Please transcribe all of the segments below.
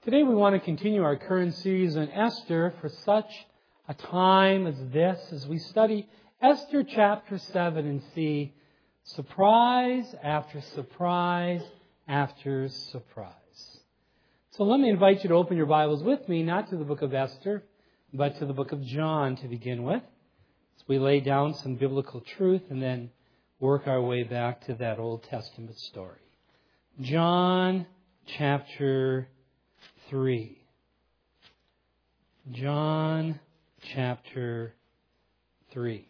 Today we want to continue our current series on Esther for such a time as this, as we study Esther chapter 7 and see surprise after surprise after surprise. So let me invite you to open your Bibles with me, not to the book of Esther, but to the book of John to begin with, as we lay down some biblical truth and then work our way back to that Old Testament story. John chapter 3. John chapter 3.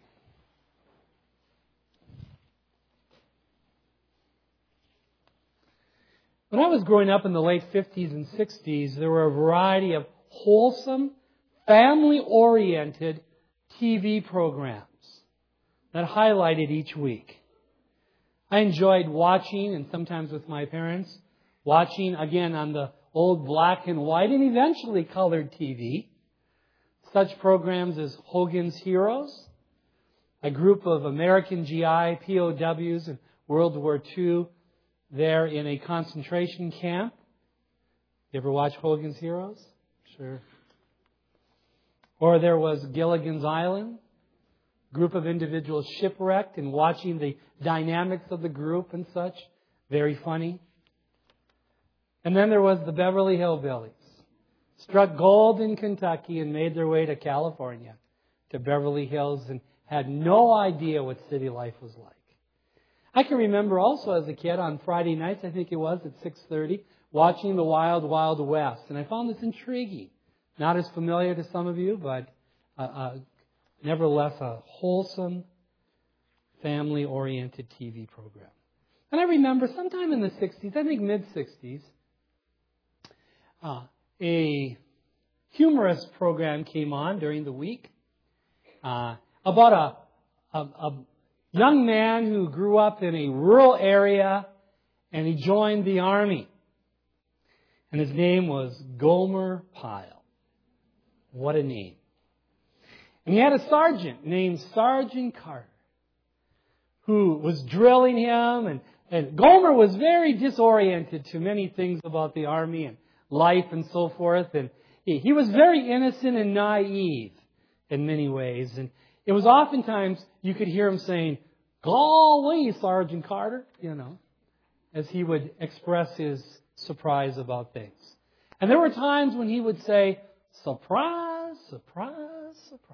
When I was growing up in the late 50s and 60s, there were a variety of wholesome, family-oriented TV programs that highlighted each week. I enjoyed watching, and sometimes with my parents, watching again on the old black and white and eventually colored TV. Such programs as Hogan's Heroes, a group of American GI POWs in World War II there in a concentration camp. You ever watch Hogan's Heroes? Sure. Or there was Gilligan's Island, a group of individuals shipwrecked and watching the dynamics of the group and such. Very funny. And then there was the Beverly Hillbillies. Struck gold in Kentucky and made their way to California, to Beverly Hills, and had no idea what city life was like. I can remember also as a kid on Friday nights, I think it was, at 6:30, watching the Wild Wild West. And I found this intriguing. Not as familiar to some of you, but nevertheless a wholesome, family-oriented TV program. And I remember sometime in the 60s, I think mid-60s, a humorous program came on during the week about a young man who grew up in a rural area and he joined the army. And his name was Gomer Pyle. What a name. And he had a sergeant named Sergeant Carter who was drilling him, and Gomer was very disoriented to many things about the army and life and so forth. And he was very innocent and naive in many ways. And it was oftentimes you could hear him saying, "Golly, Sergeant Carter," as he would express his surprise about things. And there were times when he would say, "Surprise, surprise, surprise."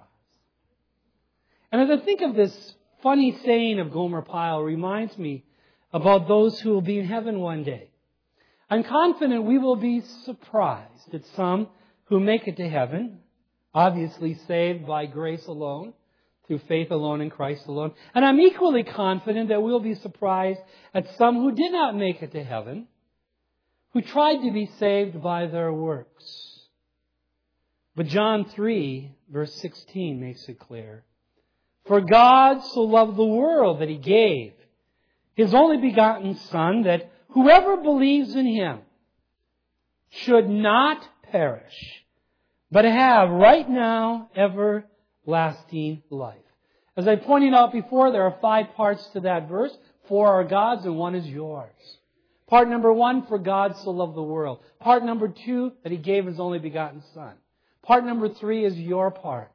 And as I think of this funny saying of Gomer Pyle, reminds me about those who will be in heaven one day. I'm confident we will be surprised at some who make it to heaven, obviously saved by grace alone, through faith alone in Christ alone. And I'm equally confident that we'll be surprised at some who did not make it to heaven, who tried to be saved by their works. But John 3, verse 16 makes it clear. For God so loved the world that He gave His only begotten Son, that whoever believes in Him should not perish, but have right now everlasting life. As I pointed out before, there are 5 parts to that verse. 4 are God's and 1 is yours. Part number 1, for God so loved the world. Part number 2, that He gave His only begotten Son. Part number 3 is your part,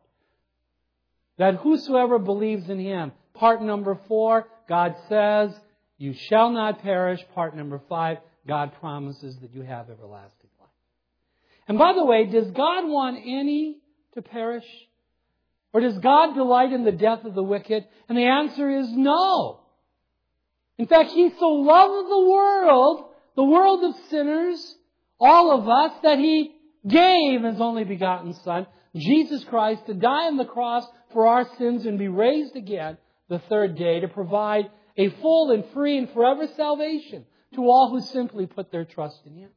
that whosoever believes in Him. Part number 4, God says, you shall not perish. Part number 5, God promises that you have everlasting life. And by the way, does God want any to perish? Or does God delight in the death of the wicked? And the answer is no. In fact, He so loved the world of sinners, all of us, that He gave His only begotten Son, Jesus Christ, to die on the cross for our sins and be raised again the third day to provide a full and free and forever salvation to all who simply put their trust in Him.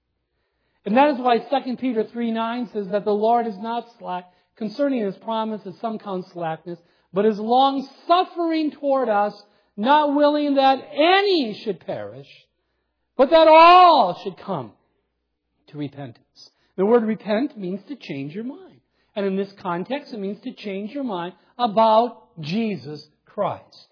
And that is why 2 Peter 3:9 says that the Lord is not slack concerning His promise, as some count slackness, but is long-suffering toward us, not willing that any should perish, but that all should come to repentance. The word repent means to change your mind. And in this context, it means to change your mind about Jesus Christ.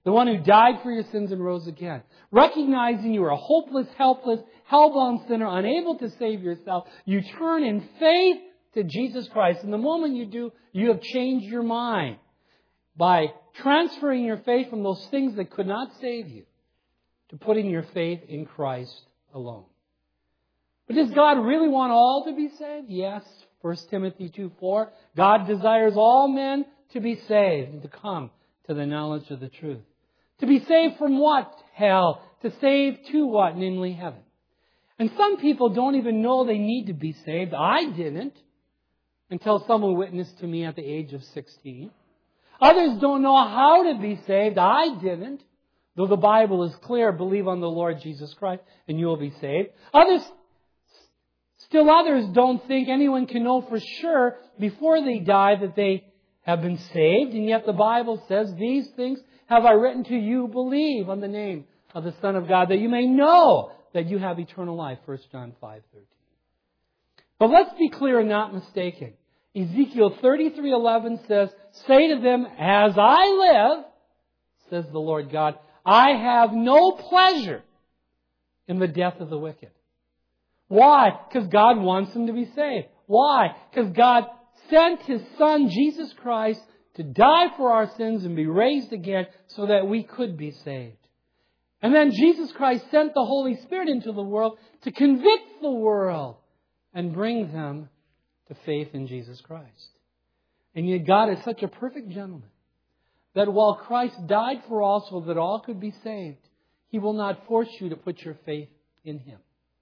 The one who died for your sins and rose again. Recognizing you are a hopeless, helpless, hell-bound sinner, unable to save yourself, you turn in faith to Jesus Christ. And the moment you do, you have changed your mind by transferring your faith from those things that could not save you to putting your faith in Christ alone. But does God really want all to be saved? Yes. 1 Timothy 2:4. God desires all men to be saved and to come to the knowledge of the truth. To be saved from what? Hell. To save to what? Namely heaven. And some people don't even know they need to be saved. I didn't until someone witnessed to me at the age of 16. Others don't know how to be saved. I didn't. Though the Bible is clear, believe on the Lord Jesus Christ and you will be saved. Still others don't think anyone can know for sure before they die that they have been saved. And yet the Bible says, these things have I written to you, believe on the name of the Son of God, that you may know that you have eternal life. 1 John 5:13. But let's be clear and not mistaken. Ezekiel 33:11 says, say to them, as I live, says the Lord God, I have no pleasure in the death of the wicked. Why? Because God wants them to be saved. Why? Because God sent His Son, Jesus Christ, to die for our sins and be raised again so that we could be saved. And then Jesus Christ sent the Holy Spirit into the world to convict the world and bring them to faith in Jesus Christ. And yet God is such a perfect gentleman that while Christ died for all so that all could be saved, He will not force you to put your faith in Him.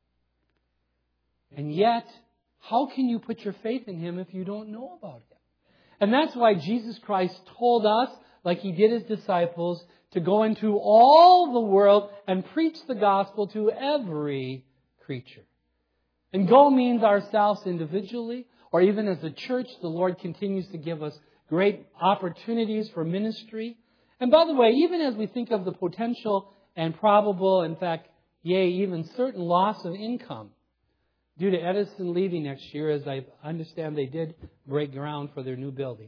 And yet, how can you put your faith in Him if you don't know about Him? And that's why Jesus Christ told us, like He did His disciples, to go into all the world and preach the gospel to every creature. And go means ourselves individually, or even as a church. The Lord continues to give us great opportunities for ministry. And by the way, even as we think of the potential and probable, in fact, yea, even certain loss of income due to Edison leaving next year, as I understand they did break ground for their new building,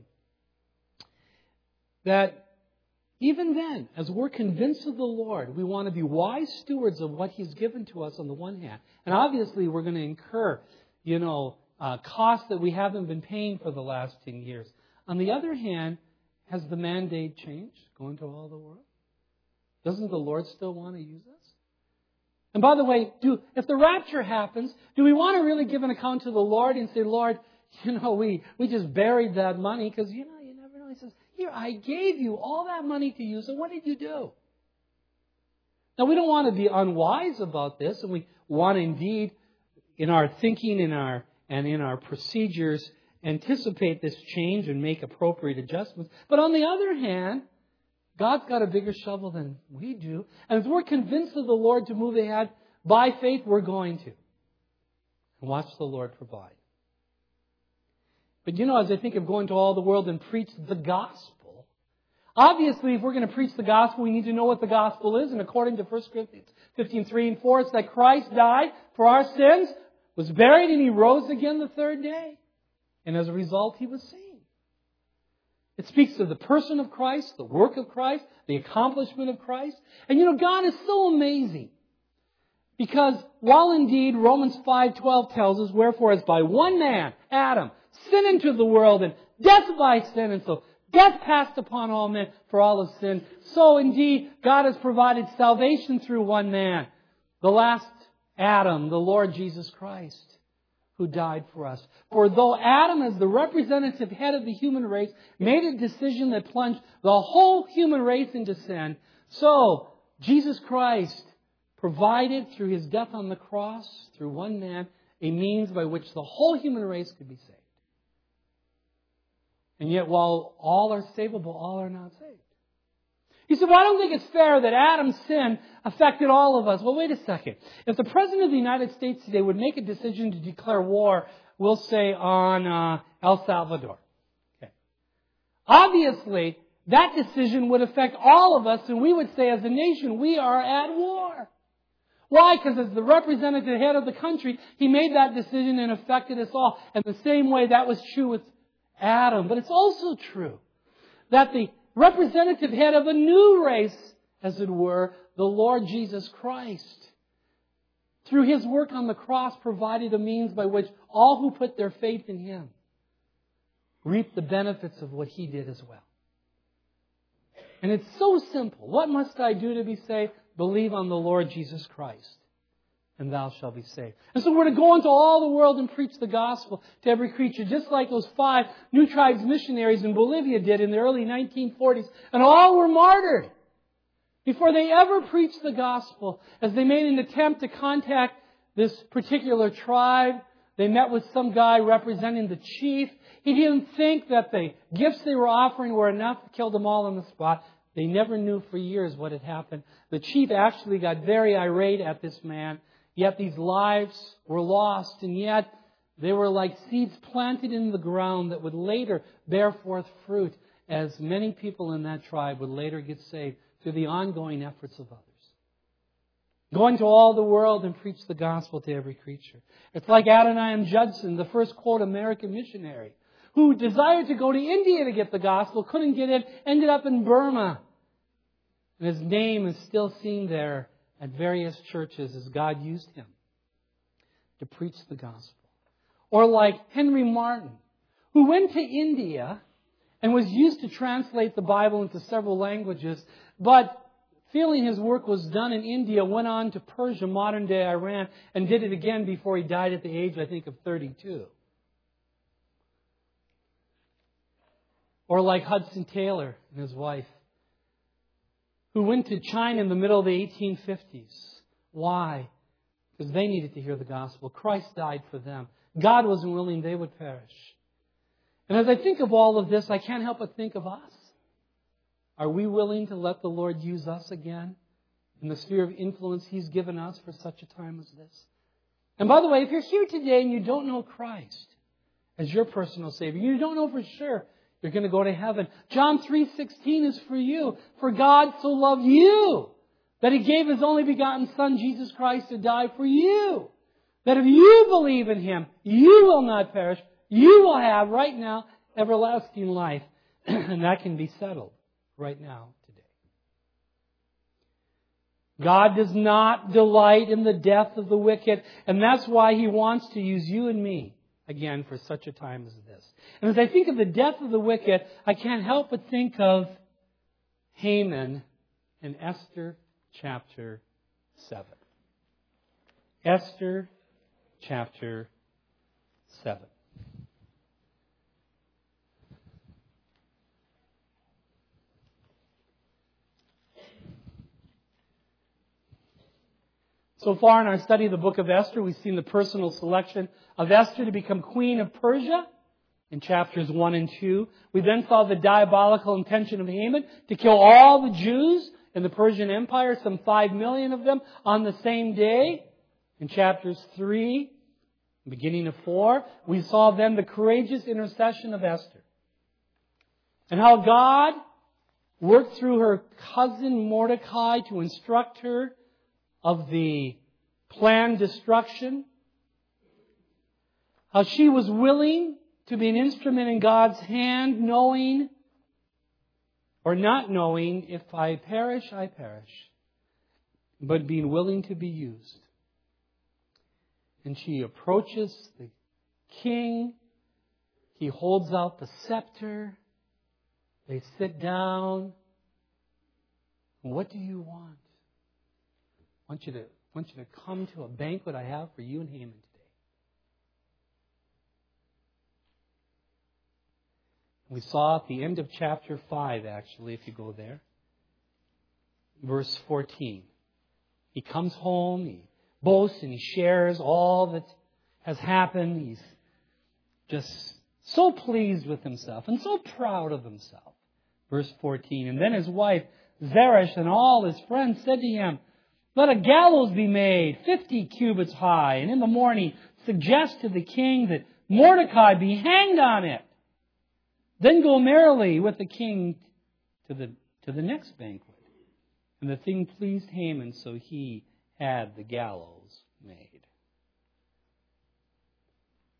that even then, as we're convinced of the Lord, we want to be wise stewards of what He's given to us on the one hand. And obviously, we're going to incur, costs that we haven't been paying for the last 10 years. On the other hand, has the mandate changed, going to all the world? Doesn't the Lord still want to use us? And by the way, if the rapture happens, do we want to really give an account to the Lord and say, Lord, we just buried that money because, you never know. He says, here, I gave you all that money to use, so what did you do? Now, we don't want to be unwise about this, and we want to indeed, in our thinking and in our procedures, anticipate this change and make appropriate adjustments. But on the other hand, God's got a bigger shovel than we do. And if we're convinced of the Lord to move ahead by faith, we're going to. And watch the Lord provide. But as I think of going to all the world and preach the gospel, obviously if we're going to preach the gospel, we need to know what the gospel is. And according to 1 Corinthians 15:3-4, it's that Christ died for our sins, was buried, and He rose again the third day. And as a result, He was seen. It speaks of the person of Christ, the work of Christ, the accomplishment of Christ. And God is so amazing. Because while indeed Romans 5:12 tells us, wherefore as by one man, Adam, sin into the world, and death by sin, and so death passed upon all men for all have sinned, so indeed God has provided salvation through one man, the last Adam, the Lord Jesus Christ, who died for us. For though Adam, as the representative head of the human race, made a decision that plunged the whole human race into sin, so Jesus Christ provided through His death on the cross, through one man, a means by which the whole human race could be saved. And yet, while all are savable, all are not saved. You say, well, I don't think it's fair that Adam's sin affected all of us. Well, wait a second. If the President of the United States today would make a decision to declare war, we'll say on El Salvador. Okay. Obviously, that decision would affect all of us, and we would say as a nation, we are at war. Why? Because as the representative head of the country, he made that decision and affected us all. And the same way that was true with Adam. But it's also true that the representative head of a new race, as it were, the Lord Jesus Christ. Through His work on the cross provided a means by which all who put their faith in Him reap the benefits of what He did as well. And it's so simple. What must I do to be saved? Believe on the Lord Jesus Christ, and thou shalt be saved. And so we're to go into all the world and preach the gospel to every creature, just like those 5 New Tribes missionaries in Bolivia did in the early 1940s. And all were martyred before they ever preached the gospel. As they made an attempt to contact this particular tribe, they met with some guy representing the chief. He didn't think that the gifts they were offering were enough to kill them all on the spot. They never knew for years what had happened. The chief actually got very irate at this man. Yet these lives were lost, and yet they were like seeds planted in the ground that would later bear forth fruit, as many people in that tribe would later get saved through the ongoing efforts of others. Going to all the world and preach the gospel to every creature. It's like Adoniram Judson, the first, quote, American missionary, who desired to go to India to get the gospel, couldn't get it, ended up in Burma. And his name is still seen there at various churches as God used him to preach the gospel. Or like Henry Martin, who went to India and was used to translate the Bible into several languages, but feeling his work was done in India, went on to Persia, modern-day Iran, and did it again before he died at the age, I think, of 32. Or like Hudson Taylor and his wife, who went to China in the middle of the 1850s. Why? Because they needed to hear the gospel. Christ died for them. God wasn't willing they would perish. And as I think of all of this, I can't help but think of us. Are we willing to let the Lord use us again in the sphere of influence He's given us for such a time as this? And by the way, if you're here today and you don't know Christ as your personal Savior, you don't know for sure you're going to go to heaven, John 3:16 is for you. For God so loved you that He gave His only begotten Son, Jesus Christ, to die for you. That if you believe in Him, you will not perish. You will have right now everlasting life. And that can be settled right now, today. God does not delight in the death of the wicked. And that's why He wants to use you and me again for such a time as this. And as I think of the death of the wicked, I can't help but think of Haman in Esther chapter 7. Esther chapter 7. So far in our study of the book of Esther, we've seen the personal selection of Esther to become queen of Persia in chapters 1 and 2. We then saw the diabolical intention of Haman to kill all the Jews in the Persian Empire, some 5 million of them, on the same day in chapters 3, beginning of 4. We saw then the courageous intercession of Esther and how God worked through her cousin Mordecai to instruct her of the planned destruction. How she was willing to be an instrument in God's hand, knowing or not knowing, if I perish, I perish. But being willing to be used. And she approaches the king. He holds out the scepter. They sit down. What do you want? I want you to come to a banquet I have for you and Haman today. We saw at the end of chapter 5, actually, if you go there, verse 14. He comes home, he boasts and he shares all that has happened. He's just so pleased with himself and so proud of himself. Verse 14. And then his wife, Zeresh, and all his friends said to him, let a gallows be made, 50 cubits high, and in the morning suggest to the king that Mordecai be hanged on it. Then go merrily with the king to the next banquet. And the thing pleased Haman, so he had the gallows made.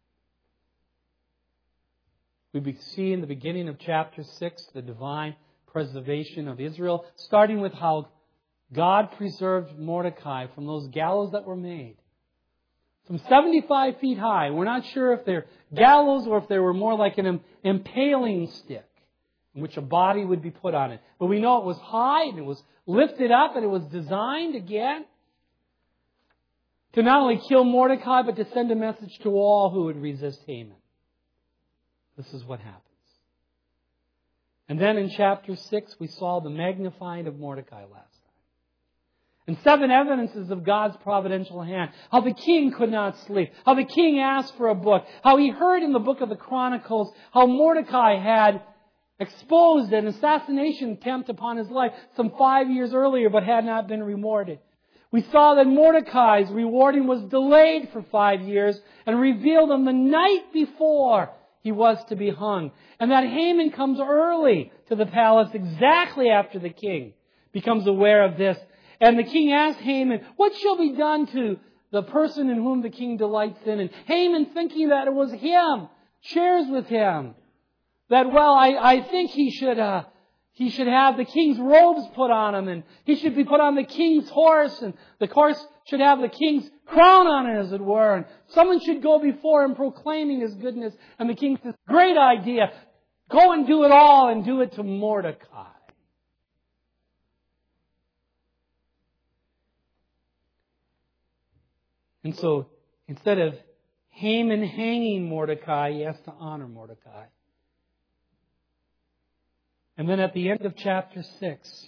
We see in the beginning of chapter 6 the divine preservation of Israel, starting with how God preserved Mordecai from those gallows that were made. Some 75 feet high. We're not sure if they're gallows or if they were more like an impaling stick in which a body would be put on it. But we know it was high and it was lifted up and it was designed again to not only kill Mordecai but to send a message to all who would resist Haman. This is what happens. And then in chapter 6 we saw the magnifying of Mordecai last time. And 7 evidences of God's providential hand. How the king could not sleep. How the king asked for a book. How he heard in the book of the Chronicles how Mordecai had exposed an assassination attempt upon his life some 5 years earlier but had not been rewarded. We saw that Mordecai's rewarding was delayed for 5 years and revealed on the night before he was to be hung. And that Haman comes early to the palace exactly after the king becomes aware of this. And the king asked Haman, what shall be done to the person in whom the king delights in? And Haman, thinking that it was him, shares with him that, well, I think he should have the king's robes put on him, and he should be put on the king's horse, and the horse should have the king's crown on it, as it were. And someone should go before him proclaiming his goodness. And the king says, great idea. Go and do it all, and do it to Mordecai. And so, instead of Haman hanging Mordecai, he has to honor Mordecai. And then at the end of chapter 6,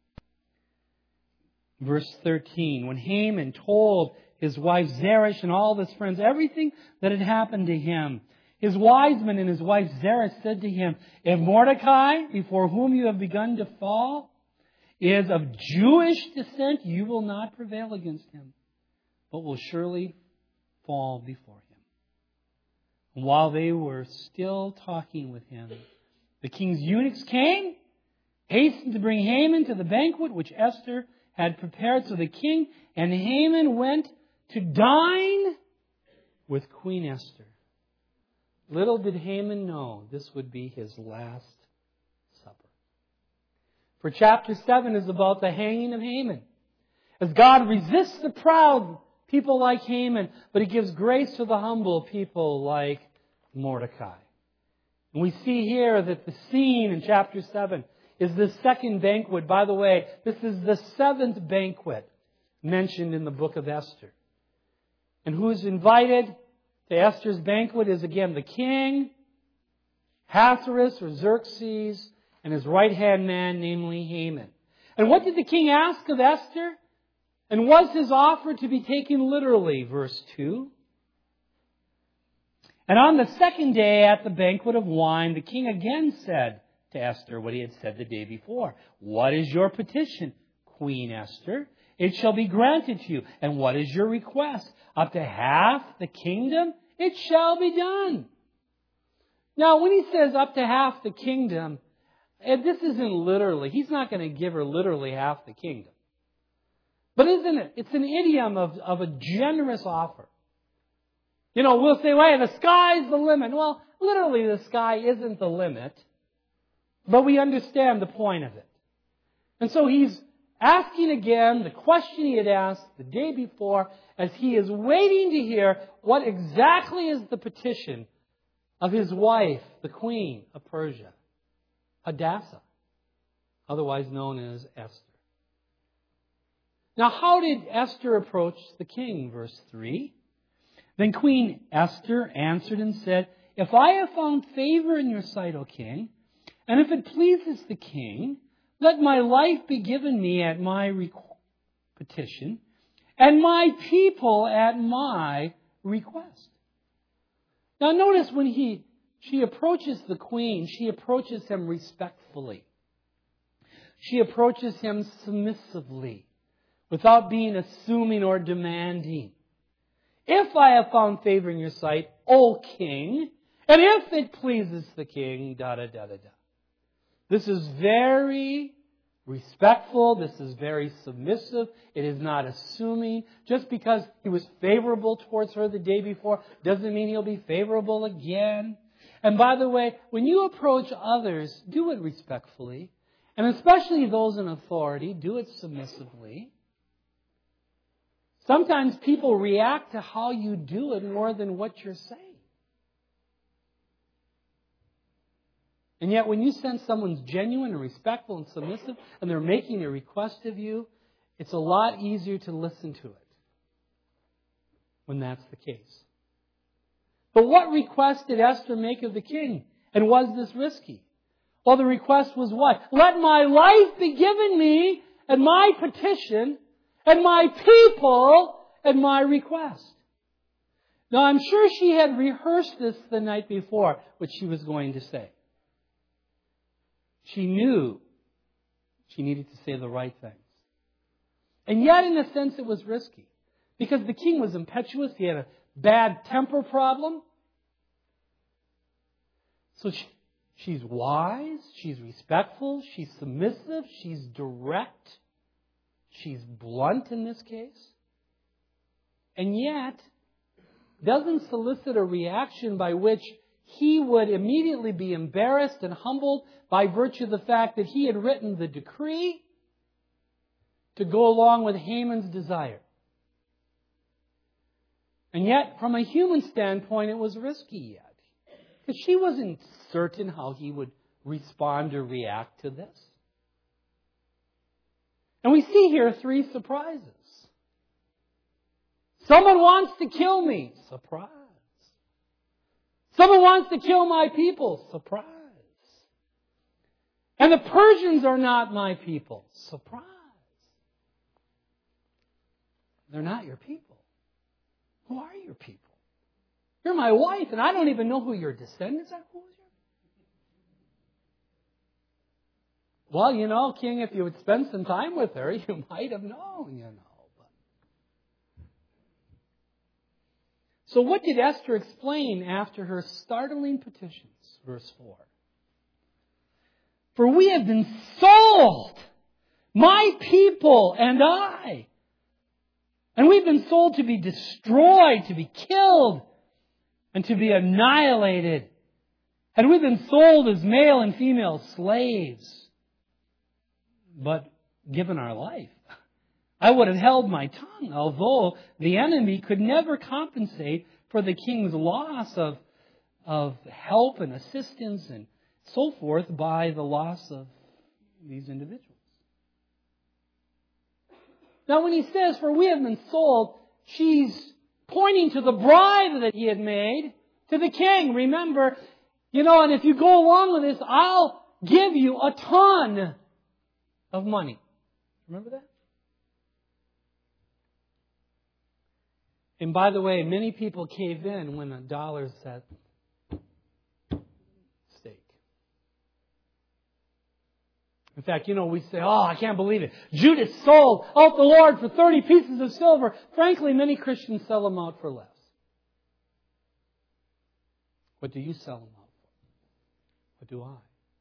verse 13, when Haman told his wife Zeresh and all of his friends everything that had happened to him, his wise men and his wife Zeresh said to him, if Mordecai, before whom you have begun to fall, is of Jewish descent, you will not prevail against him, but will surely fall before him. And while they were still talking with him, the king's eunuchs came, hastened to bring Haman to the banquet which Esther had prepared. So the king and Haman went to dine with Queen Esther. Little did Haman know this would be his last supper. For chapter 7 is about the hanging of Haman. As God resists the proud, people like Haman, but He gives grace to the humble, people like Mordecai. And we see here that the scene in chapter 7 is the second banquet. By the way, this is the 7th banquet mentioned in the book of Esther. And who is invited to Esther's banquet is again the king, Ahasuerus or Xerxes, and his right-hand man, namely Haman. And what did the king ask of Esther? And was his offer to be taken literally? Verse 2. And on the second day at the banquet of wine, the king again said to Esther what he had said the day before. What is your petition, Queen Esther? It shall be granted to you. And what is your request? Up to half the kingdom? It shall be done. Now, when he says up to half the kingdom, this isn't literally. He's not going to give her literally half the kingdom. But isn't it? It's an idiom of a generous offer. You know, we'll say, well, the sky's the limit. Well, literally the sky isn't the limit. But we understand the point of it. And so he's asking again the question he had asked the day before as he is waiting to hear what exactly is the petition of his wife, the queen of Persia, Hadassah, otherwise known as Esther. Now, how did Esther approach the king? Verse 3. Then Queen Esther answered and said, if I have found favor in your sight, O king, and if it pleases the king, let my life be given me at my petition, and my people at my request. Now notice when she approaches the queen, she approaches him respectfully. She approaches him submissively, without being assuming or demanding. If I have found favor in your sight, O king, and if it pleases the king, da-da-da-da-da. This is very respectful. This is very submissive. It is not assuming. Just because he was favorable towards her the day before doesn't mean he'll be favorable again. And by the way, when you approach others, do it respectfully. And especially those in authority, do it submissively. Sometimes people react to how you do it more than what you're saying. And yet when you sense someone's genuine and respectful and submissive and they're making a request of you, it's a lot easier to listen to it when that's the case. But what request did Esther make of the king? And was this risky? Well, the request was what? Let my life be given me and my petition and my people and my request. Now, I'm sure she had rehearsed this the night before, what she was going to say. She knew she needed to say the right things. And yet, in a sense, it was risky. Because the king was impetuous. He had a bad temper problem. So she's wise. She's respectful. She's submissive. She's direct. She's blunt in this case. And yet, doesn't solicit a reaction by which he would immediately be embarrassed and humbled by virtue of the fact that he had written the decree to go along with Haman's desire. And yet, from a human standpoint, it was risky yet. Because she wasn't certain how he would respond or react to this. And we see here 3 surprises. Someone wants to kill me. Surprise. Someone wants to kill my people. Surprise. And the Persians are not my people. Surprise. They're not your people. Who are your people? You're my wife, and I don't even know who your descendants are. Who is your? Well, you know, King, if you would spend some time with her, you might have known, you know. So what did Esther explain after her startling petitions? Verse 4. For we have been sold, my people and I. And we've been sold to be destroyed, to be killed, and to be annihilated. And we've been sold as male and female slaves. But given our life, I would have held my tongue, although the enemy could never compensate for the king's loss of help and assistance and so forth by the loss of these individuals. Now when he says, for we have been sold, she's pointing to the bribe that he had made to the king. Remember, and if you go along with this, I'll give you a ton of money. Remember that? And by the way, many people cave in when $1's at stake. In fact, we say, I can't believe it. Judas sold out the Lord for 30 pieces of silver. Frankly, many Christians sell them out for less. What do you sell them out for? What do I?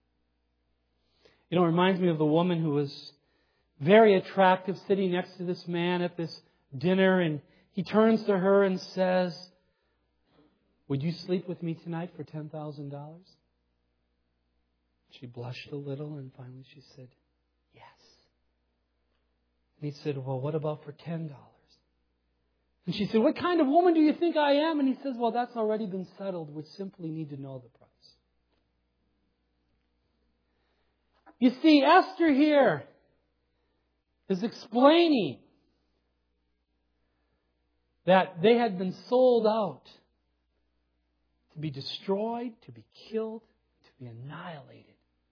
It reminds me of the woman who was very attractive sitting next to this man at this dinner, and he turns to her and says, would you sleep with me tonight for $10,000? She blushed a little and finally she said, yes. And he said, well, what about for $10? And she said, what kind of woman do you think I am? And he says, well, that's already been settled. We simply need to know the price. You see, Esther here is explaining that they had been sold out to be destroyed, to be killed, to be annihilated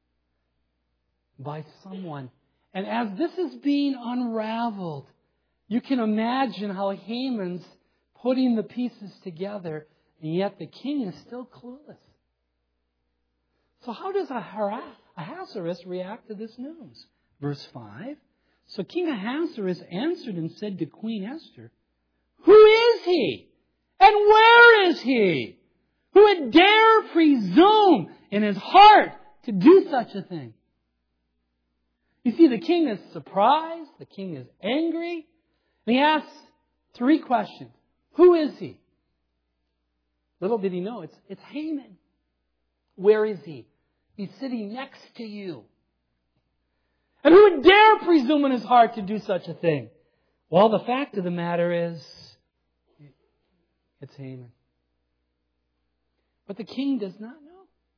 by someone. And as this is being unraveled, you can imagine how Haman's putting the pieces together, and yet the king is still clueless. So how does Ahasuerus react to this news? Verse 5. So King Ahasuerus answered and said to Queen Esther, who is he? And where is he? Who would dare presume in his heart to do such a thing? You see, the king is surprised. The king is angry. And he asks 3 questions. Who is he? Little did he know, it's Haman. Where is he? He's sitting next to you. And who would dare presume in his heart to do such a thing? Well, the fact of the matter is, it's Haman. But the king does not know.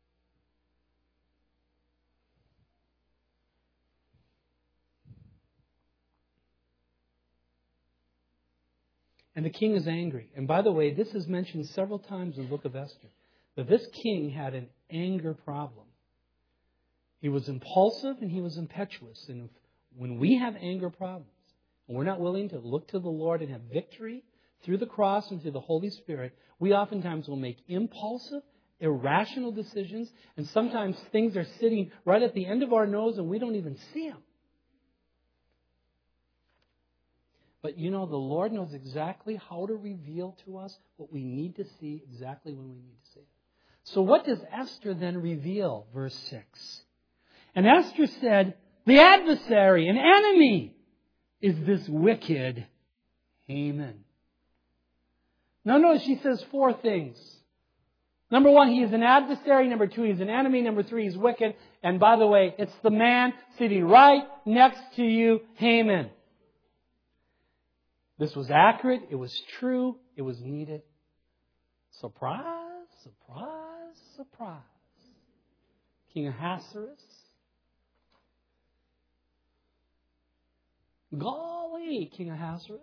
And the king is angry. And by the way, this is mentioned several times in the book of Esther, that this king had an anger problem. He was impulsive and he was impetuous. And when we have anger problems, and we're not willing to look to the Lord and have victory through the cross and through the Holy Spirit, we oftentimes will make impulsive, irrational decisions, and sometimes things are sitting right at the end of our nose and we don't even see them. But you know, the Lord knows exactly how to reveal to us what we need to see exactly when we need to see it. So what does Esther then reveal? Verse 6. And Esther said, the adversary, an enemy, is this wicked Haman. Now notice she says 4 things. Number 1, he is an adversary. Number 2, he's an enemy. Number 3, he's wicked. And by the way, it's the man sitting right next to you, Haman. This was accurate. It was true. It was needed. Surprise, surprise, surprise. King Ahasuerus. Golly, King Ahasuerus.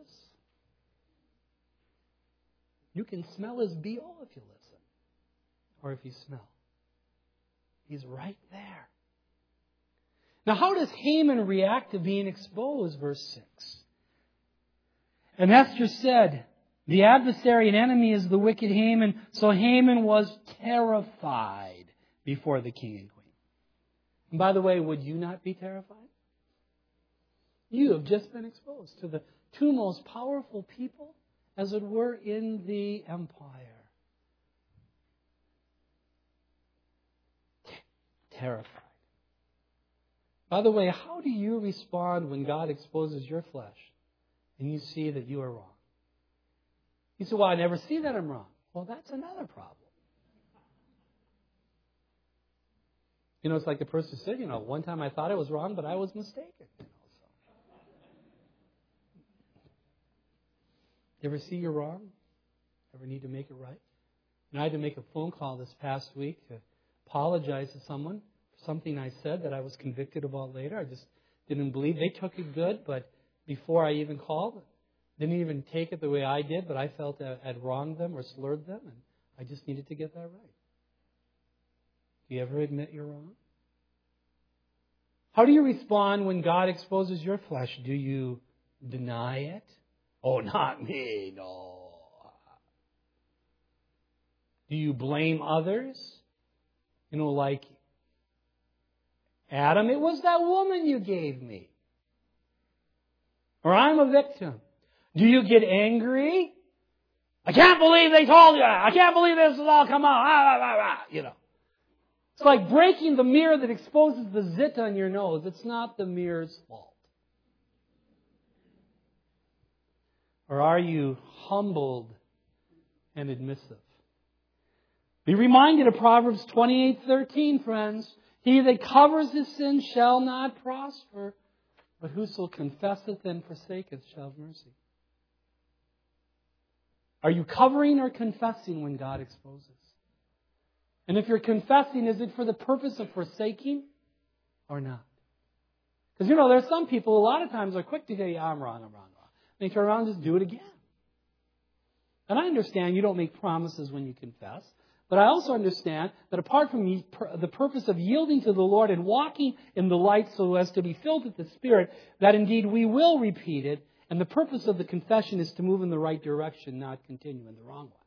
You can smell his B.O. if you listen. Or if you smell. He's right there. Now, how does Haman react to being exposed? Verse 6. And Esther said, the adversary and enemy is the wicked Haman. So Haman was terrified before the king and queen. And by the way, would you not be terrified? You have just been exposed to the 2 most powerful people, as it were, in the empire. Terrified. By the way, how do you respond when God exposes your flesh and you see that you are wrong? You say, well, I never see that I'm wrong. Well, that's another problem. You know, it's like the person said, one time I thought I was wrong, but I was mistaken. You ever see you're wrong? Ever need to make it right? And I had to make a phone call this past week to apologize to someone for something I said that I was convicted about later. I just didn't believe. They took it good, but before I even called, didn't even take it the way I did, but I felt I'd wronged them or slurred them, and I just needed to get that right. Do you ever admit you're wrong? How do you respond when God exposes your flesh? Do you deny it? Oh, not me, no. Do you blame others? Like Adam, it was that woman you gave me. Or I'm a victim. Do you get angry? I can't believe they told you. I can't believe this has all come out. It's like breaking the mirror that exposes the zit on your nose. It's not the mirror's fault. Or are you humbled and admissive? Be reminded of Proverbs 28:13, friends. He that covers his sin shall not prosper, but whoso confesseth and forsaketh shall have mercy. Are you covering or confessing when God exposes? And if you're confessing, is it for the purpose of forsaking or not? Because there's some people a lot of times are quick to say, yeah, I'm wrong. They turn around and just do it again. And I understand you don't make promises when you confess. But I also understand that apart from the purpose of yielding to the Lord and walking in the light so as to be filled with the Spirit, that indeed we will repeat it. And the purpose of the confession is to move in the right direction, not continue in the wrong one.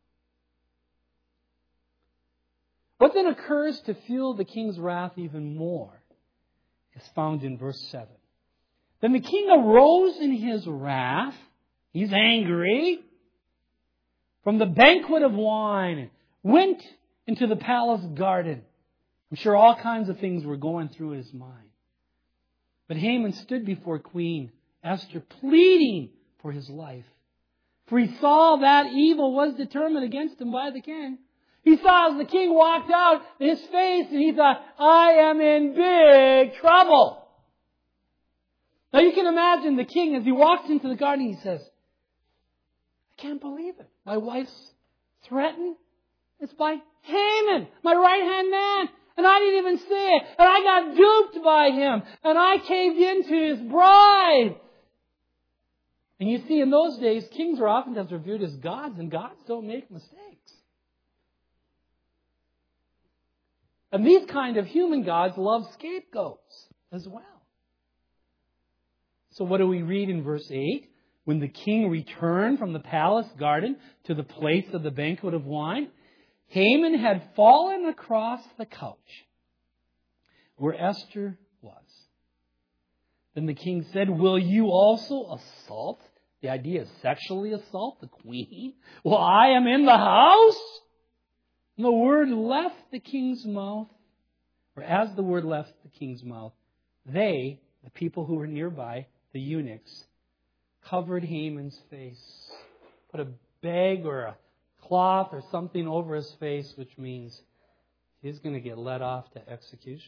What then occurs to fuel the king's wrath even more is found in verse 7. Then the king arose in his wrath. He's angry. From the banquet of wine and went into the palace garden. I'm sure all kinds of things were going through his mind. But Haman stood before Queen Esther, pleading for his life. For he saw that evil was determined against him by the king. He saw as the king walked out his face and he thought, I am in big trouble. Now you can imagine the king as he walks into the garden, he says, I can't believe it. My wife's threatened. It's by Haman, my right-hand man. And I didn't even see it. And I got duped by him. And I caved into his bride. And you see, in those days, kings were oftentimes revered as gods, and gods don't make mistakes. And these kind of human gods love scapegoats as well. So what do we read in verse 8? When the king returned from the palace garden to the place of the banquet of wine, Haman had fallen across the couch where Esther was. Then the king said, will you also assault? The idea is sexually assault the queen while I am in the house? And the word left the king's mouth, or as the word left the king's mouth, they, the people who were nearby, the eunuchs, covered Haman's face, put a bag or a cloth or something over his face, which means he's going to get led off to execution.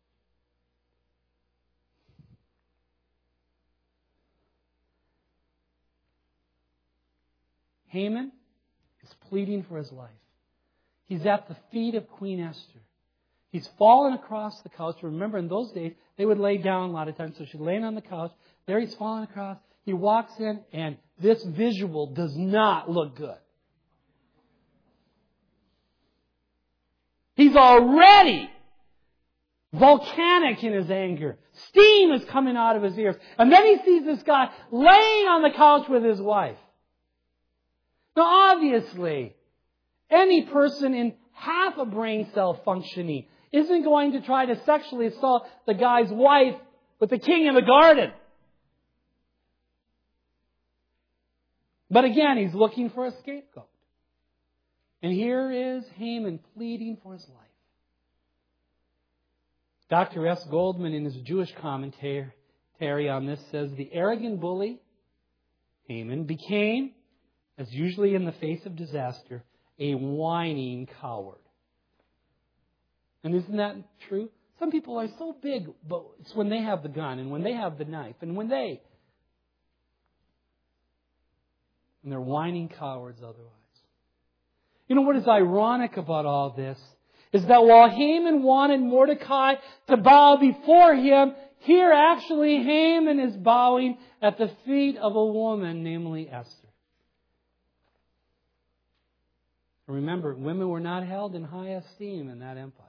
Haman is pleading for his life. He's at the feet of Queen Esther. He's fallen across the couch. Remember, in those days, they would lay down a lot of times. So she's laying on the couch. There he's fallen across. He walks in, and this visual does not look good. He's already volcanic in his anger. Steam is coming out of his ears. And then he sees this guy laying on the couch with his wife. Now, obviously, any person in half a brain cell functioning isn't going to try to sexually assault the guy's wife with the king in the garden. But again, he's looking for a scapegoat. And here is Haman pleading for his life. Dr. S. Goldman, in his Jewish commentary on this, says, the arrogant bully, Haman, became, as usually in the face of disaster, a whining coward. And isn't that true? Some people are so big, but it's when they have the gun and when they have the knife and when they're whining cowards otherwise. You know what is ironic about all this is that while Haman wanted Mordecai to bow before him, here actually Haman is bowing at the feet of a woman, namely Esther. Remember, women were not held in high esteem in that empire.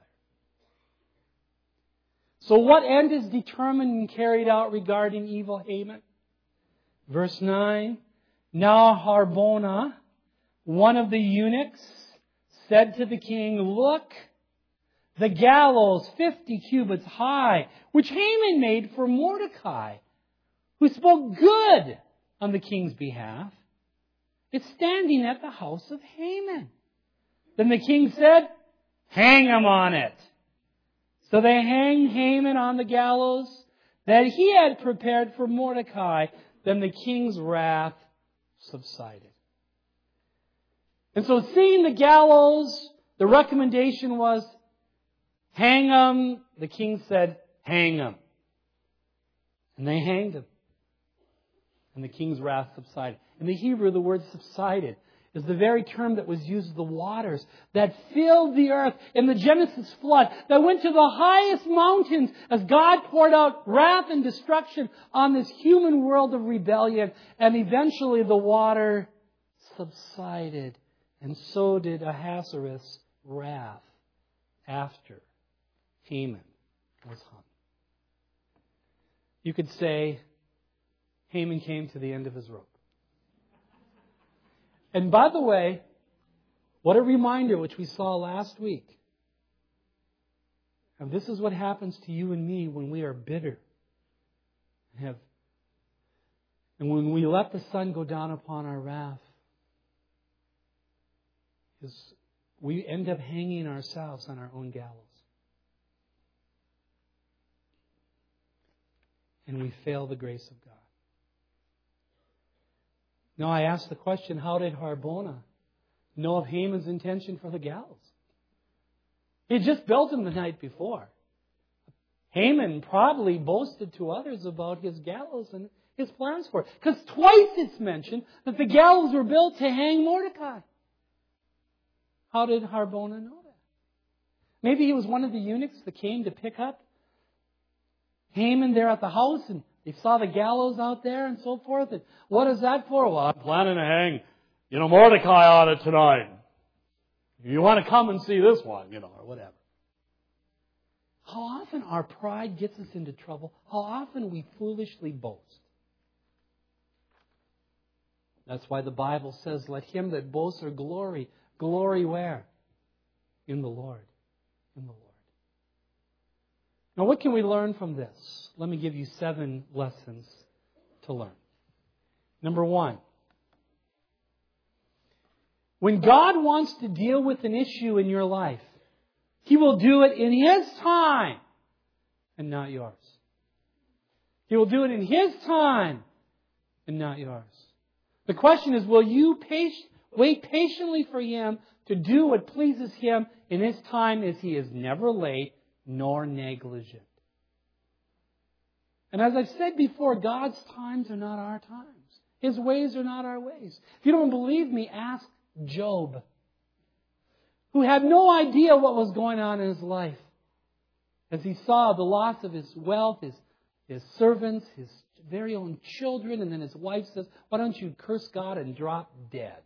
So what end is determined and carried out regarding evil Haman? Verse 9, now Harbona, one of the eunuchs, said to the king, look, the gallows 50 cubits high, which Haman made for Mordecai, who spoke good on the king's behalf, is standing at the house of Haman. Then the king said, hang him on it. So they hanged Haman on the gallows that he had prepared for Mordecai. Then the king's wrath subsided. And so seeing the gallows, the recommendation was, hang him. The king said, hang him. And they hanged him. And the king's wrath subsided. In the Hebrew, the word subsided is the very term that was used of the waters that filled the earth in the Genesis flood, that went to the highest mountains as God poured out wrath and destruction on this human world of rebellion. And eventually the water subsided. And so did Ahasuerus' wrath after Haman was hung. You could say Haman came to the end of his rope. And by the way, what a reminder, which we saw last week. And this is what happens to you and me when we are bitter. And when we let the sun go down upon our wrath, is we end up hanging ourselves on our own gallows. And we fail the grace of God. Now I ask the question, how did Harbona know of Haman's intention for the gallows? He had just built him the night before. Haman probably boasted to others about his gallows and his plans for it. Because twice it's mentioned that the gallows were built to hang Mordecai. How did Harbona know that? Maybe he was one of the eunuchs that came to pick up Haman there at the house, and they saw the gallows out there and so forth. And what is that for? Well, I'm planning to hang, Mordecai on it tonight. You want to come and see this one, or whatever. How often our pride gets us into trouble. How often we foolishly boast. That's why the Bible says, let him that boasts or glory. Glory where? In the Lord. In the Lord. Now what can we learn from this? Let me give you 7 lessons to learn. Number 1. When God wants to deal with an issue in your life, He will do it in His time and not yours. He will do it in His time and not yours. The question is, will you wait patiently for Him to do what pleases Him in His time, as He is never late nor negligent? And as I've said before, God's times are not our times. His ways are not our ways. If you don't believe me, ask Job, who had no idea what was going on in his life, as he saw the loss of his wealth, his servants, his very own children, and then his wife says, why don't you curse God and drop dead?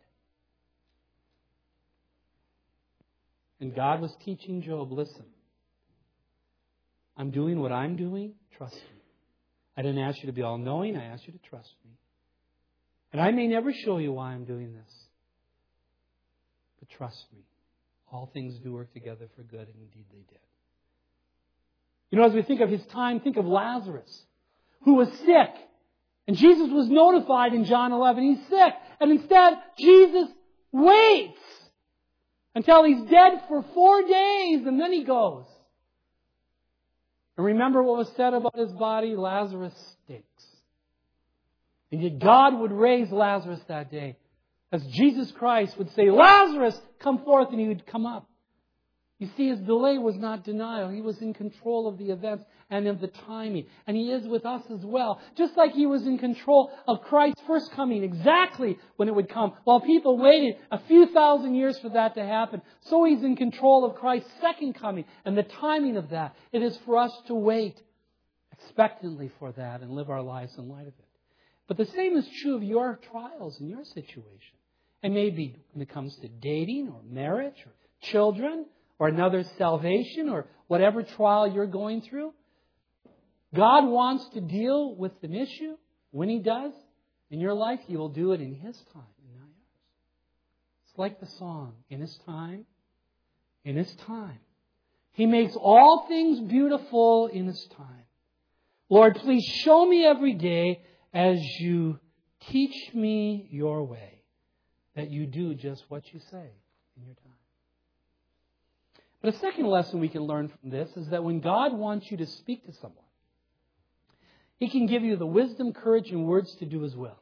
And God was teaching Job, listen, I'm doing what I'm doing, trust me. I didn't ask you to be all-knowing, I asked you to trust me. And I may never show you why I'm doing this. But trust me, all things do work together for good, and indeed they did. As we think of his time, think of Lazarus, who was sick. And Jesus was notified in John 11, he's sick. And instead, Jesus waits until he's dead for 4 days, and then he goes. And remember what was said about his body? Lazarus stinks. And yet God would raise Lazarus that day, as Jesus Christ would say, Lazarus, come forth, and he would come up. You see, his delay was not denial. He was in control of the events and of the timing. And He is with us as well. Just like He was in control of Christ's first coming, exactly when it would come. While people waited a few thousand years for that to happen, so He's in control of Christ's second coming and the timing of that. It is for us to wait expectantly for that and live our lives in light of it. But the same is true of your trials and your situation. And maybe when it comes to dating or marriage or children or another salvation or whatever trial you're going through, God wants to deal with an issue. When He does in your life, He will do it in His time and not yours. It's like the song, in His time, in His time. He makes all things beautiful in His time. Lord, please show me every day as You teach me Your way, that You do just what You say in Your time. But a second lesson we can learn from this is that when God wants you to speak to someone, He can give you the wisdom, courage, and words to do His will.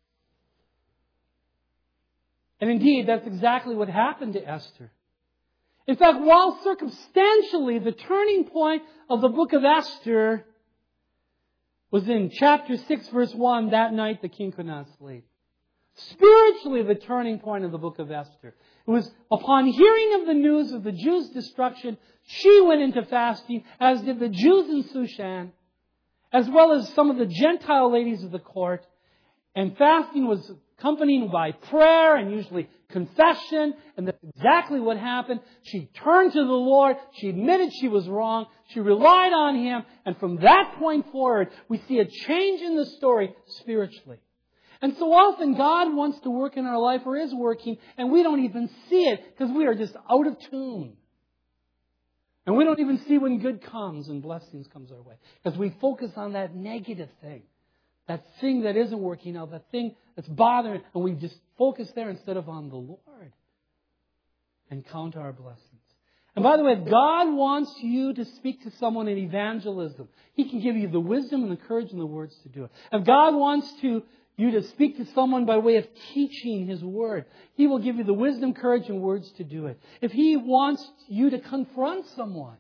And indeed, that's exactly what happened to Esther. In fact, while circumstantially the turning point of the book of Esther was in chapter 6, verse 1, that night the king could not sleep. Spiritually, the turning point of the book of Esther. It was upon hearing of the news of the Jews' destruction, she went into fasting, as did the Jews in Shushan, as well as some of the Gentile ladies of the court. And fasting was accompanied by prayer and usually confession. And that's exactly what happened. She turned to the Lord. She admitted she was wrong. She relied on Him. And from that point forward, we see a change in the story spiritually. And so often God wants to work in our life, or is working, and we don't even see it because we are just out of tune. And we don't even see when good comes and blessings comes our way, because we focus on that negative thing, that thing that isn't working out, that thing that's bothering, and we just focus there instead of on the Lord and count our blessings. And by the way, if God wants you to speak to someone in evangelism, He can give you the wisdom and the courage and the words to do it. If God wants you to speak to someone by way of teaching His Word, He will give you the wisdom, courage, and words to do it. If He wants you to confront someone,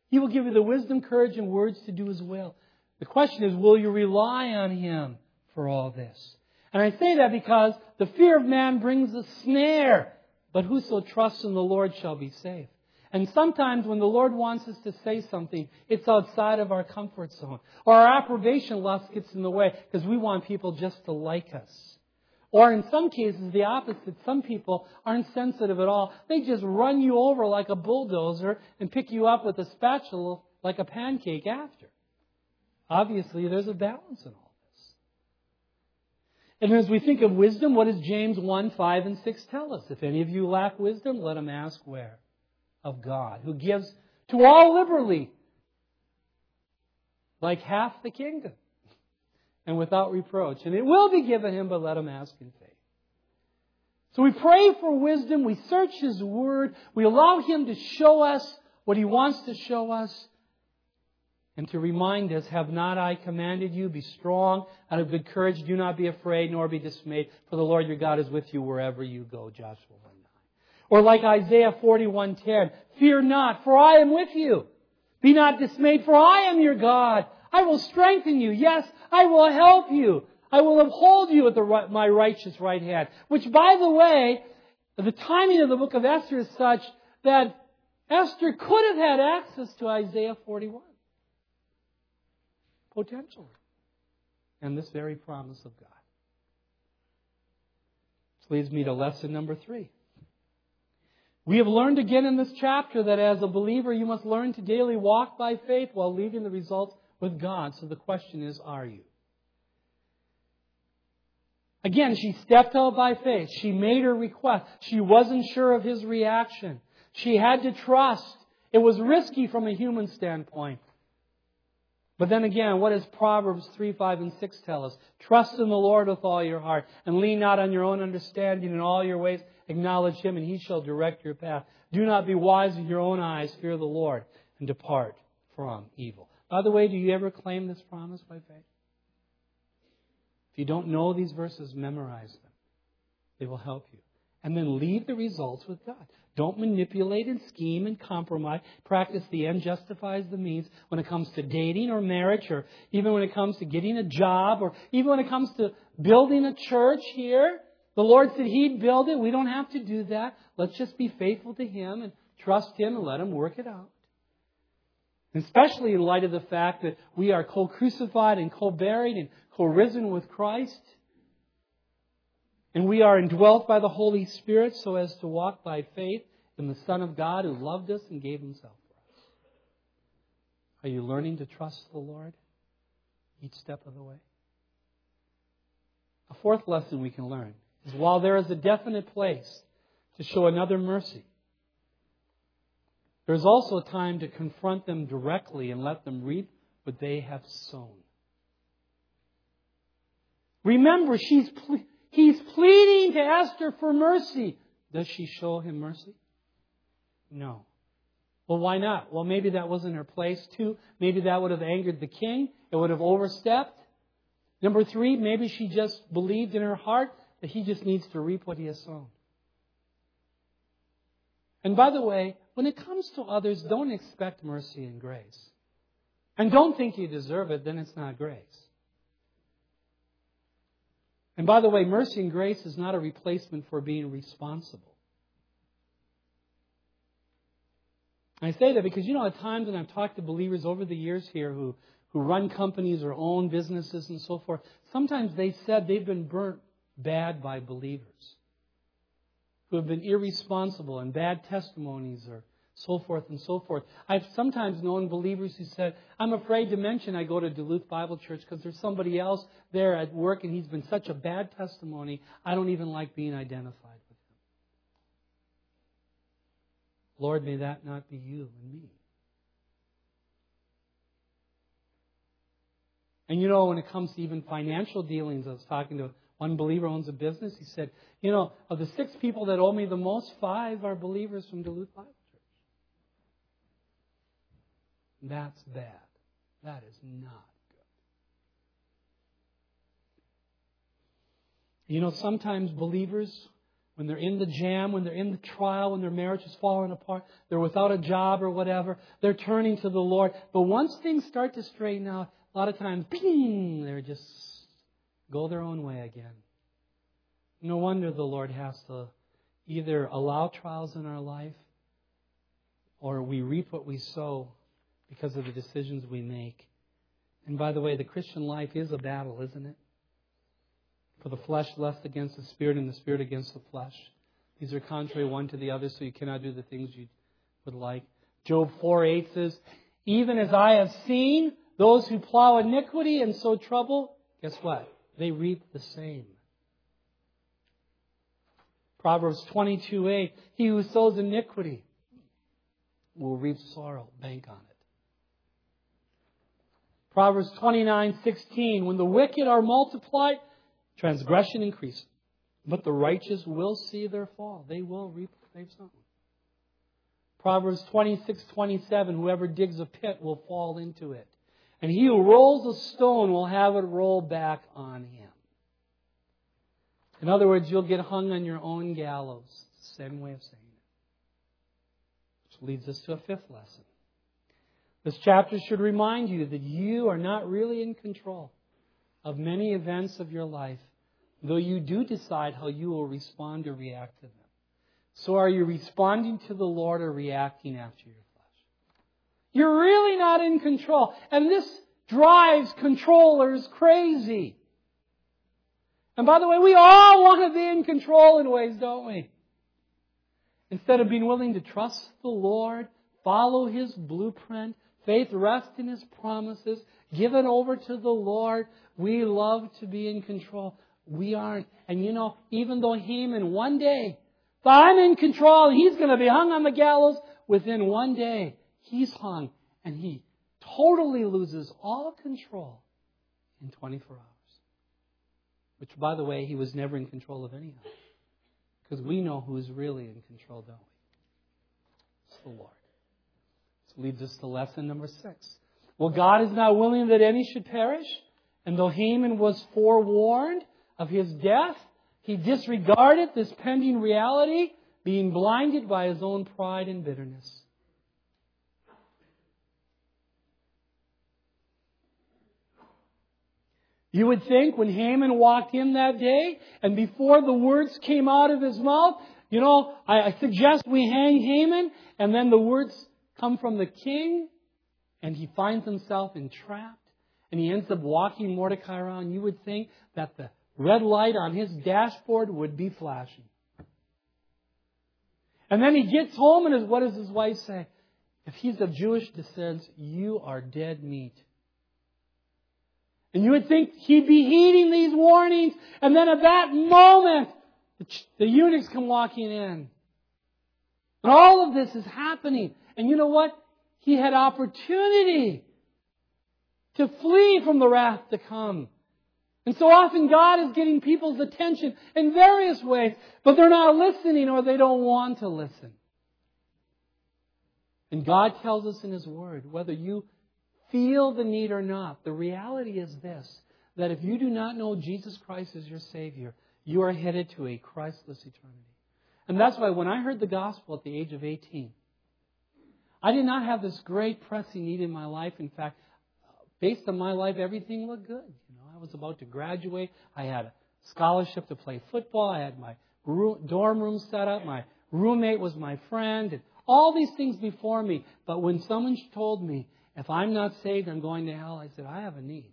He will give you the wisdom, courage, and words to do His will. The question is, will you rely on Him for all this? And I say that because the fear of man brings a snare, but whoso trusts in the Lord shall be safe. And sometimes when the Lord wants us to say something, it's outside of our comfort zone. Or our approbation lust gets in the way because we want people just to like us. Or in some cases, the opposite. Some people aren't sensitive at all. They just run you over like a bulldozer and pick you up with a spatula like a pancake after. Obviously, there's a balance in all this. And as we think of wisdom, what does James 1, 5, and 6 tell us? If any of you lack wisdom, let him ask where? Of God, who gives to all liberally, like half the kingdom, and without reproach. And it will be given him, but let him ask in faith. So we pray for wisdom, we search His Word, we allow Him to show us what He wants to show us, and to remind us, have not I commanded you, be strong, and of good courage, do not be afraid, nor be dismayed, for the Lord your God is with you wherever you go, Joshua 1:9. Or like Isaiah 41:10, fear not, for I am with you. Be not dismayed, for I am your God. I will strengthen you. Yes, I will help you. I will uphold you with my righteous right hand. Which, by the way, the timing of the book of Esther is such that Esther could have had access to Isaiah 41. Potentially. And this very promise of God. This leads me to lesson number 3. We have learned again in this chapter that as a believer you must learn to daily walk by faith while leaving the results with God. So the question is, are you? Again, she stepped out by faith. She made her request. She wasn't sure of his reaction. She had to trust. It was risky from a human standpoint. But then again, what does Proverbs 3, 5, and 6 tell us? Trust in the Lord with all your heart and lean not on your own understanding. In all your ways acknowledge Him and He shall direct your path. Do not be wise in your own eyes. Fear the Lord and depart from evil. By the way, do you ever claim this promise by faith? If you don't know these verses, memorize them. They will help you. And then leave the results with God. Don't manipulate and scheme and compromise. Practice the end justifies the means when it comes to dating or marriage, or even when it comes to getting a job, or even when it comes to building a church here. The Lord said He'd build it. We don't have to do that. Let's just be faithful to Him and trust Him and let Him work it out. Especially in light of the fact that we are co-crucified and co-buried and co-risen with Christ. And we are indwelt by the Holy Spirit so as to walk by faith in the Son of God who loved us and gave Himself for us. Are you learning to trust the Lord each step of the way? A fourth lesson we can learn is while there is a definite place to show another mercy, there is also a time to confront them directly and let them reap what they have sown. Remember, he's pleading to Esther for mercy. Does she show him mercy? No. Well, why not? Well, maybe that wasn't her place. 2, maybe that would have angered the king. It would have overstepped. Number 3, maybe she just believed in her heart that he just needs to reap what he has sown. And by the way, when it comes to others, don't expect mercy and grace. And don't think you deserve it, then it's not grace. And by the way, mercy and grace is not a replacement for being responsible. I say that because, at times when I've talked to believers over the years here who run companies or own businesses and so forth, sometimes they said they've been burnt bad by believers who have been irresponsible and bad testimonies or so forth and so forth. I've sometimes known believers who said, I'm afraid to mention I go to Duluth Bible Church because there's somebody else there at work and he's been such a bad testimony, I don't even like being identified with him. Lord, may that not be you and me. And when it comes to even financial dealings, I was talking to one believer who owns a business. He said, of the 6 people that owe me the most, 5 are believers from Duluth Bible. That's bad. That is not good. Sometimes believers, when they're in the jam, when they're in the trial, when their marriage is falling apart, they're without a job or whatever, they're turning to the Lord. But once things start to straighten out, a lot of times, bing, they just go their own way again. No wonder the Lord has to either allow trials in our life or we reap what we sow because of the decisions we make. And by the way, the Christian life is a battle, isn't it? For the flesh lusts against the Spirit and the Spirit against the flesh. These are contrary one to the other, so you cannot do the things you would like. Job 4:8 says, even as I have seen those who plow iniquity and sow trouble, guess what? They reap the same. Proverbs 22:8, he who sows iniquity will reap sorrow. Bank on it. Proverbs 29:16, when the wicked are multiplied, transgression increases, but the righteous will see their fall. They will reap what they've sown. Proverbs 26:27, whoever digs a pit will fall into it, and he who rolls a stone will have it roll back on him. In other words, you'll get hung on your own gallows. It's the same way of saying it. Which leads us to a fifth lesson. This chapter should remind you that you are not really in control of many events of your life, though you do decide how you will respond or react to them. So are you responding to the Lord or reacting after your flesh? You're really not in control. And this drives controllers crazy. And by the way, we all want to be in control in ways, don't we? Instead of being willing to trust the Lord, follow His blueprint, faith rest in His promises, give it over to the Lord, we love to be in control. We aren't. And you know, even though Haman one day thought, I'm in control, he's going to be hung on the gallows, within one day, he's hung and he totally loses all control in 24 hours. Which, by the way, he was never in control of anyhow. Because we know who is really in control, don't we? It's the Lord. This leads us to lesson number 6. Well, God is not willing that any should perish. And though Haman was forewarned of his death, he disregarded this pending reality, being blinded by his own pride and bitterness. You would think when Haman walked in that day, and before the words came out of his mouth, you know, I suggest we hang Haman, and then the words come from the king, and he finds himself entrapped, and he ends up walking Mordecai around. You would think that the red light on his dashboard would be flashing. And then he gets home, and what does his wife say? If he's of Jewish descent, you are dead meat. And you would think he'd be heeding these warnings, and then at that moment, the eunuchs come walking in. And all of this is happening. And you know what? He had opportunity to flee from the wrath to come. And so often God is getting people's attention in various ways, but they're not listening or they don't want to listen. And God tells us in His Word, whether you feel the need or not, the reality is this, that if you do not know Jesus Christ as your Savior, you are headed to a Christless eternity. And that's why when I heard the gospel at the age of 18, I did not have this great pressing need in my life. In fact, based on my life, everything looked good. You know, I was about to graduate. I had a scholarship to play football. I had my dorm room set up. My roommate was my friend. And all these things before me. But when someone told me, if I'm not saved, I'm going to hell, I said, I have a need.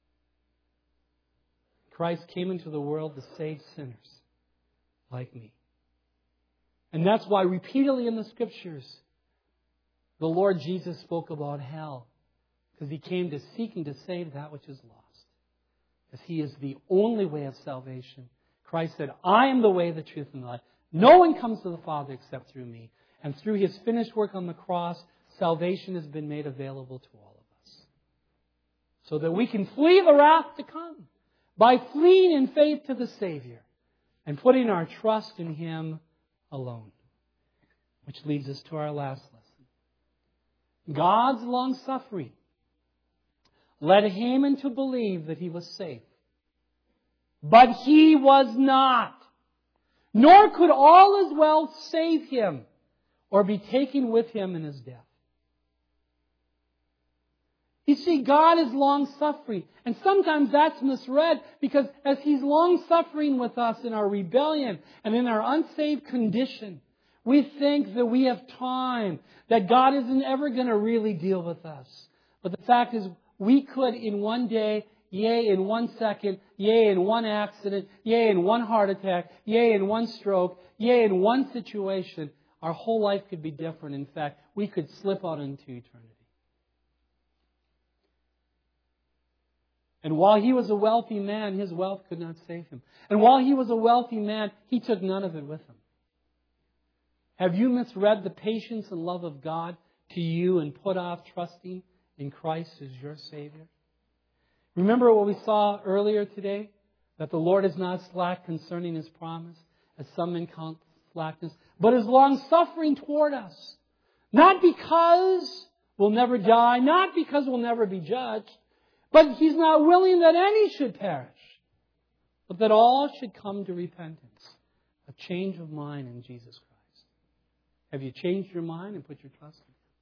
Christ came into the world to save sinners like me. And that's why repeatedly in the Scriptures, the Lord Jesus spoke about hell. Because He came to seek and to save that which is lost. Because He is the only way of salvation. Christ said, I am the way, the truth, and the life. No one comes to the Father except through me. And through His finished work on the cross, salvation has been made available to all of us. So that we can flee the wrath to come by fleeing in faith to the Savior and putting our trust in Him alone. Which leads us to our last lesson. God's long-suffering led Haman to believe that he was safe. But he was not. nor could all his wealth save him or be taken with him in his death. You see, God is long-suffering. And sometimes that's misread because as He's long-suffering with us in our rebellion and in our unsaved condition, we think that we have time, that God isn't ever going to really deal with us. But the fact is, we could in one day, yea, in 1 second, yea, in one accident, yea, in one heart attack, yea, in one stroke, yea, in one situation, our whole life could be different. In fact, we could slip out into eternity. And while he was a wealthy man, his wealth could not save him. And while he was a wealthy man, he took none of it with him. Have you misread the patience and love of God to you and put off trusting in Christ as your Savior? Remember what we saw earlier today? That the Lord is not slack concerning His promise, as some men count slackness, but is long-suffering toward us. Not because we'll never die, not because we'll never be judged, but He's not willing that any should perish, but that all should come to repentance, a change of mind in Jesus Christ. Have you changed your mind and put your trust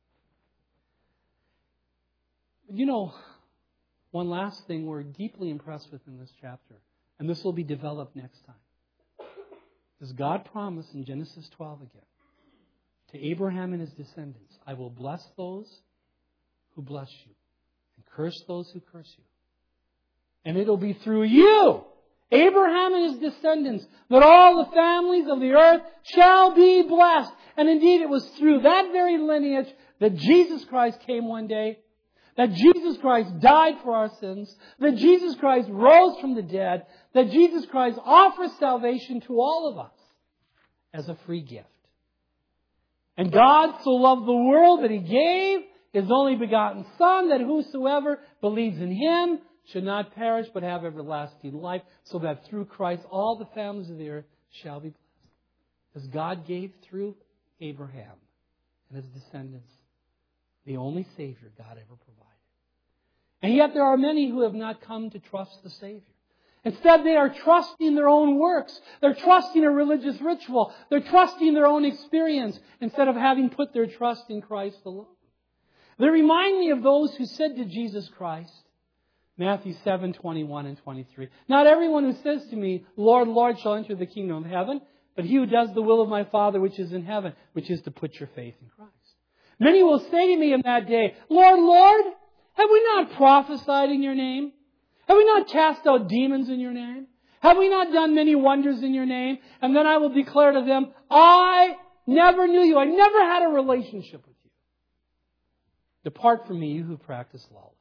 in Him? You know, one last thing we're deeply impressed with in this chapter, and this will be developed next time, is God promised in Genesis 12 again, to Abraham and his descendants, I will bless those who bless you, and curse those who curse you. And it'll be through you, Abraham and his descendants, that all the families of the earth shall be blessed. And indeed, it was through that very lineage that Jesus Christ came one day, that Jesus Christ died for our sins, that Jesus Christ rose from the dead, that Jesus Christ offers salvation to all of us as a free gift. And God so loved the world that He gave His only begotten Son, that whosoever believes in Him should not perish but have everlasting life, so that through Christ all the families of the earth shall be blessed. As God gave through Abraham and his descendants the only Savior God ever provided. And yet there are many who have not come to trust the Savior. Instead, they are trusting their own works. They're trusting a religious ritual. They're trusting their own experience instead of having put their trust in Christ alone. They remind me of those who said to Jesus Christ, Matthew 7:21 and 23, not everyone who says to me, Lord, Lord, shall enter the kingdom of heaven, but he who does the will of my Father which is in heaven, which is to put your faith in Christ. Many will say to me in that day, Lord, Lord, have we not prophesied in your name? Have we not cast out demons in your name? Have we not done many wonders in your name? And then I will declare to them, I never knew you. I never had a relationship with you. Depart from me, you who practice lawlessness.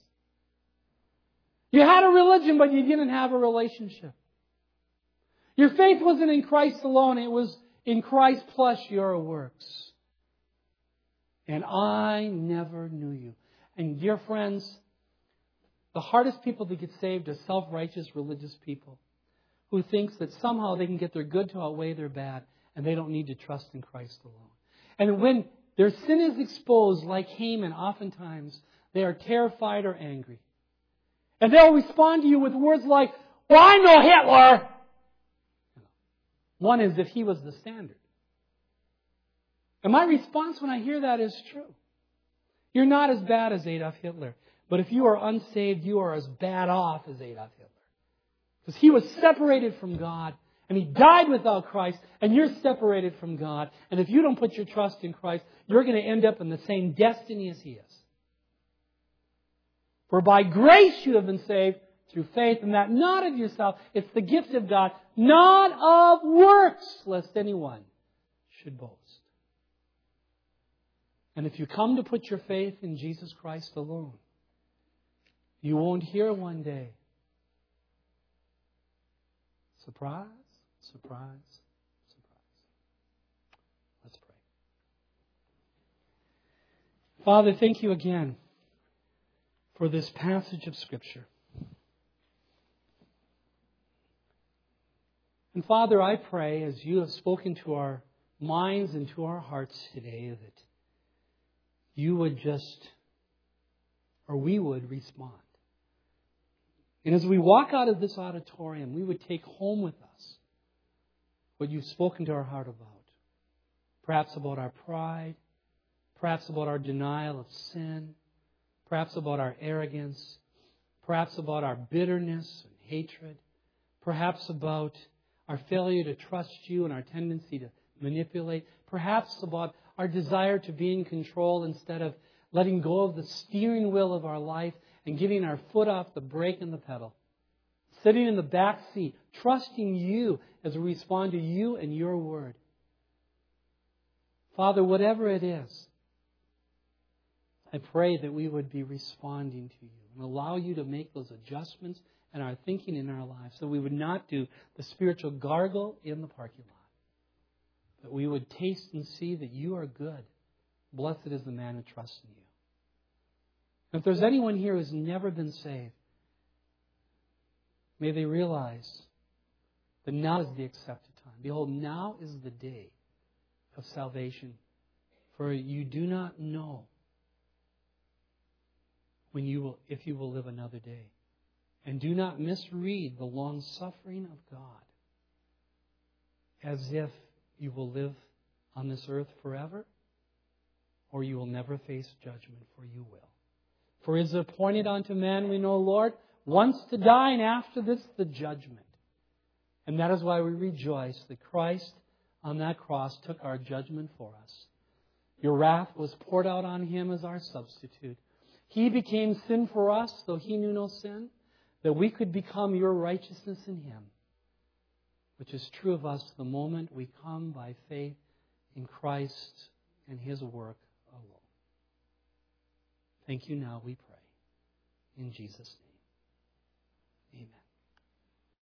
You had a religion, but you didn't have a relationship. Your faith wasn't in Christ alone. It was in Christ plus your works. And I never knew you. And dear friends, the hardest people to get saved are self-righteous religious people who thinks that somehow they can get their good to outweigh their bad and they don't need to trust in Christ alone. And when their sin is exposed, like Haman, oftentimes they are terrified or angry. And they'll respond to you with words like, well, I know Hitler. One is if he was the standard. And my response when I hear that is true. You're not as bad as Adolf Hitler. But if you are unsaved, you are as bad off as Adolf Hitler. Because he was separated from God, and he died without Christ, and you're separated from God. And if you don't put your trust in Christ, you're going to end up in the same destiny as he is. For by grace you have been saved through faith, and that not of yourself. It's the gift of God, not of works, lest anyone should boast. And if you come to put your faith in Jesus Christ alone, you won't hear one day, surprise, surprise, surprise. Let's pray. Father, thank you again for this passage of Scripture. And Father, I pray as you have spoken to our minds and to our hearts today that you would we would respond. And as we walk out of this auditorium, we would take home with us what you've spoken to our heart about. Perhaps about our pride, perhaps about our denial of sin, perhaps about our arrogance, perhaps about our bitterness and hatred, perhaps about our failure to trust you and our tendency to manipulate, perhaps about our desire to be in control instead of letting go of the steering wheel of our life and getting our foot off the brake and the pedal. Sitting in the back seat, trusting you as we respond to you and your word. Father, whatever it is, I pray that we would be responding to you and allow you to make those adjustments in our thinking in our lives so we would not do the spiritual gargle in the parking lot. But we would taste and see that you are good. Blessed is the man who trusts in you. And if there's anyone here who's never been saved, may they realize that now is the accepted time. Behold, now is the day of salvation. For you do not know if you will live another day. And do not misread the long suffering of God as if you will live on this earth forever, or you will never face judgment, for you will. For it is appointed unto man, we know, Lord, once to die, and after this the judgment. And that is why we rejoice that Christ on that cross took our judgment for us. Your wrath was poured out on him as our substitute. He became sin for us, though he knew no sin, that we could become your righteousness in him, which is true of us the moment we come by faith in Christ and his work alone. Thank you now, we pray. In Jesus' name, amen.